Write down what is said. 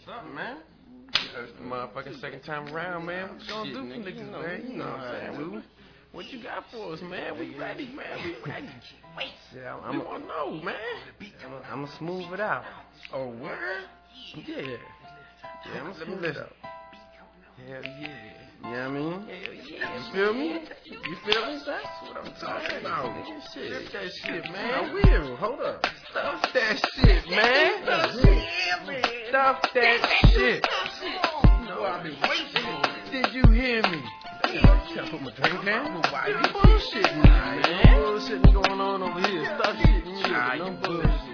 What's up, man? That's the motherfucking second time around, man. What you gonna do for niggas, man? You know what I'm saying, Lou? What you got for us, man? We ready, man. We ready. Yeah, We wanna know, man. I'm gonna smooth it out. Oh, word? Yeah, I'm gonna smooth it out. Hell yeah. You know what I mean? Hell yeah. You feel me? You feel me? That's what I'm talking about. Shit. Stop that shit, man. I will. Hold up. Stop that shit, man. Stop that shit. No, I've been waiting. Did you hear me? Can I put my drink down? Why you bullshitting me, man? Bullshitting going on over here. Stop shitting me. No bullshit.